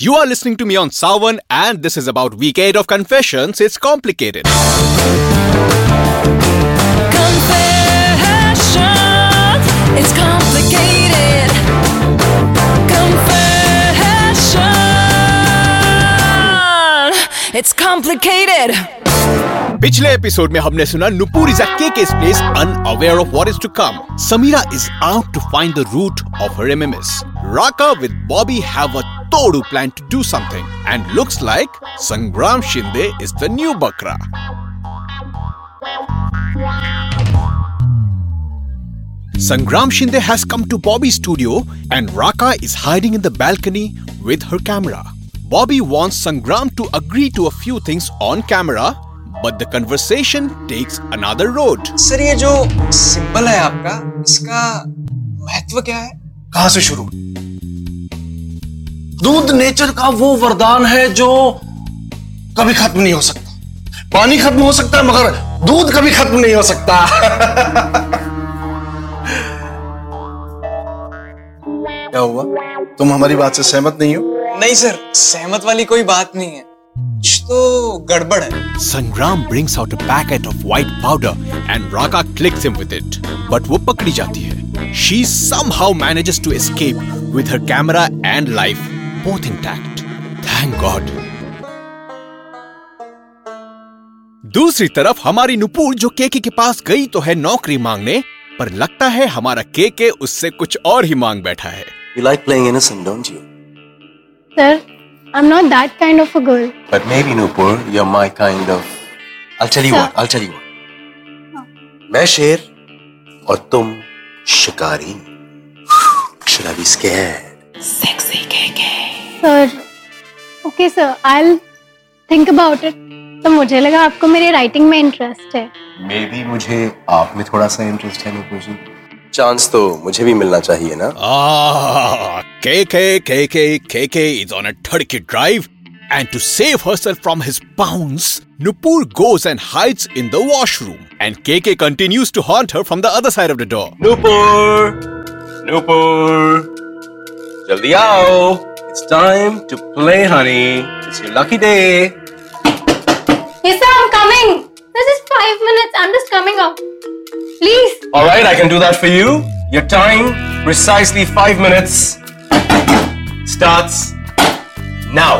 You are listening to me on Sawan and this is about week 8 of Confessions. It's complicated. Confessions, it's complicated. Confession, it's complicated. पिछले episode में हमने सुना Nupur is at KK's place unaware of what is to come. Samira is out to find the root of her MMS. Raka with Bobby have a total plan to do something. And looks like Sangram Shinde is the new Bakra. Sangram Shinde has come to Bobby's studio and Raka is hiding in the balcony with her camera. Bobby wants Sangram to agree to a few things on camera, but the conversation takes another road. Sir ये जो symbol है आपका, इसका महत्व क्या है? कहां से शुरू? दूध नेचर का वो वरदान है जो कभी खत्म नहीं हो सकता। पानी खत्म हो सकता है मगर दूध कभी खत्म नहीं हो सकता। क्या हुआ? तुम हमारी बात से सहमत नहीं हो? नहीं सर, सहमत वाली कोई बात नहीं है। कुछ तो गड़बड़ है। Sangram brings out a packet of white powder and Raka clicks him with it. But वो पकड़ी जाती है. She somehow manages to escape with her camera and life both intact. Thank God. दूसरी तरफ हमारी नुपुर जो केके के पास गई तो है नौकरी मांगने, पर लगता है हमारा केके उससे कुछ और ही मांग बैठा है. You like playing innocent, don't you? Sir, I'm not that kind of a girl. But maybe Nupur, you're my kind of. I'll tell you what. मैं शेर और तुम शिकारी. Should I be scared? Sexy KK. Sir, okay sir, I'll think about it. तो मुझे लगा आपको मेरी राइटिंग में इंटरेस्ट है. Maybe मुझे आप में थोड़ा सा इंटरेस्ट है नुपुर जी. चांस तो मुझे भी मिलना चाहिए ना. KK is on a turkey drive and to save herself from his pounce, Nupur goes and hides in the washroom and KK continues to haunt her from the other side of the door. Nupur, jaldi aao. It's time to play, honey. It's your lucky day. Yes sir, I'm coming. This is 5 minutes. I'm just coming out. Please. All right, I can do that for you. Your time, precisely 5 minutes, starts now.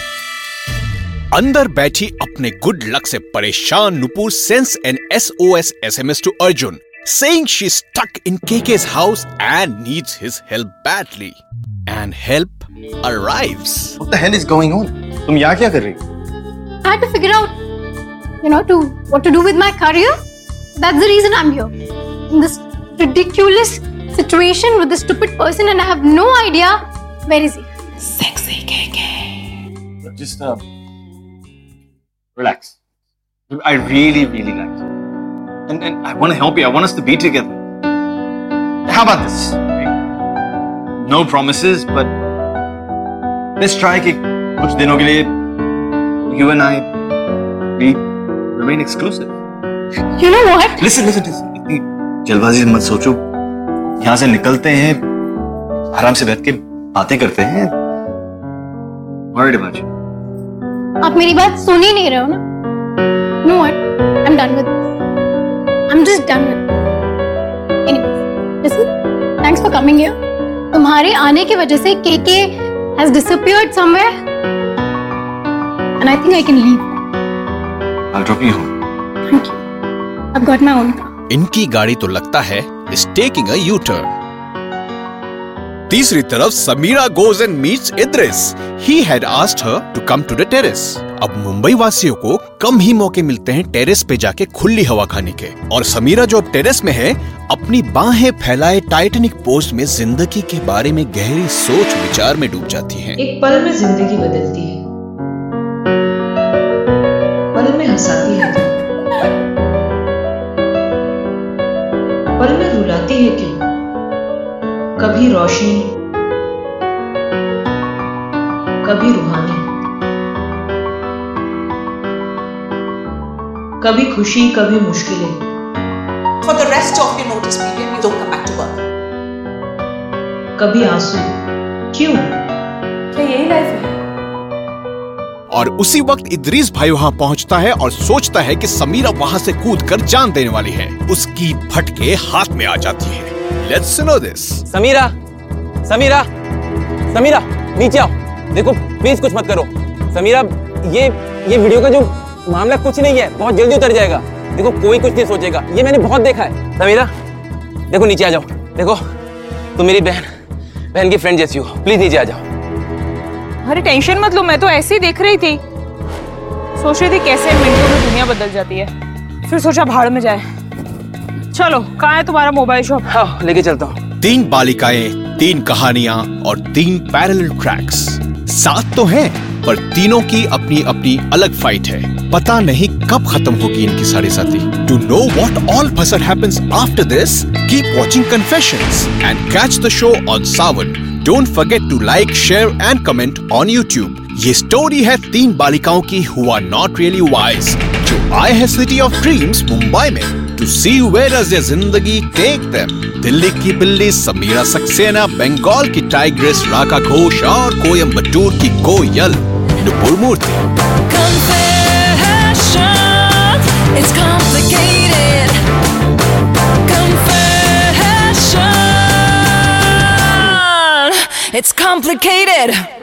अंदर बैठी अपने good luck से परेशान Nupur sends an SOS SMS to Arjun saying she's stuck in KK's house and needs his help badly. And help arrives. What the hell is going on? तुम यहाँ क्या कर रही हो? I had to figure out, what to do with my career. That's the reason I'm here. In this ridiculous situation with this stupid person and I have no idea where is he. Sexy KK. Just relax. I really like you. And I want to help you. I want us to be together. How about this? No promises, but let's try कि कुछ दिनों के लिए you and I we remain exclusive. You know what? Listen. इतनी जल्दबाजी मत सोचो. यहाँ से निकलते हैं, आराम से बैठ के बातें करते हैं. Worried about you. आप मेरी बात सुन ही नहीं रहे हो ना? You know what? I'm done with this. I'm just done with this. Anyways, listen. Thanks for coming here. तुम्हारे आने की वजह से KK has disappeared somewhere, and I think I can leave. I'll drop you home. Thank you. I've got my own car. इनकी गाड़ी तो लगता है is taking a U-turn. तीसरी तरफ Samira goes and meets Idris. He had asked her to come to the terrace. अब मुंबई वासियों को कम ही मौके मिलते हैं टेरेस पे जाके खुली हवा खाने के, और समीरा जो अब टेरेस में है अपनी बाहें फैलाए टाइटैनिक पोज में जिंदगी के बारे में गहरी सोच विचार में डूब जाती है. एक पल में जिंदगी बदलती है, पल में हंसाती है, पल में रुलाती है क्यों? कभी रोशनी, कभी रूहानी, कभी खुशी, कभी मुश्किलें. For the rest of your notice period, you don't come back to work. कभी आंसू. क्यों? क्या यही लाइफ है? और उसी वक्त इदरीस भाई वहाँ पहुँचता है और सोचता है कि समीरा वहाँ से कूदकर जान देने वाली है। उसकी फटके हाथ में आ जाती है। Let's know this. Samira, Samira, Samira, नीचे आओ। देखो प्लीज कुछ मत करो। समीरा, ये वीडियो का जो मामला कुछ नहीं है, बहुत जल्दी उतर जाएगा। देखो कोई कुछ नहीं सोचेगा, ये मैंने बहुत देखा है। समीरा देखो नीचे आ जाओ। देखो तुम मेरी बहन की फ्रेंड जैसी हो, प्लीज नीचे आ जाओ। अरे टेंशन मत लो, मैं तो ऐसे ही देख रही थी, सोच रही थी कैसे मिनटों में दुनिया बदल जाती है। फिर सोचा भाड़ में जाए। चलो कहाँ है तुम्हारा मोबाइल शॉप? हाँ लेके चलता हूँ। 3 बालिकाएं, 3 कहानियां और 3 पैरेलल ट्रैक्स। साथ तो हैं, पर तीनों की अपनी अपनी अलग फाइट है। पता नहीं कब खत्म होगी इनकी साड़ी साथी। To know what all fuss happens after this, keep watching Confessions and catch the show on Sawan. Don't forget to like, share and comment on YouTube. ये स्टोरी है 3 बालिकाओं की who are not really wise, जो आए हैं city of dreams Mumbai में to see where does their जिंदगी take them. Delhi की बिल्ली समीरा सक्सेना, बंगाल की टाइग्रेस राका घोष और कोयम्बटूर की कोयल नुपुर मूर्ति। It's complicated. Confession. It's complicated.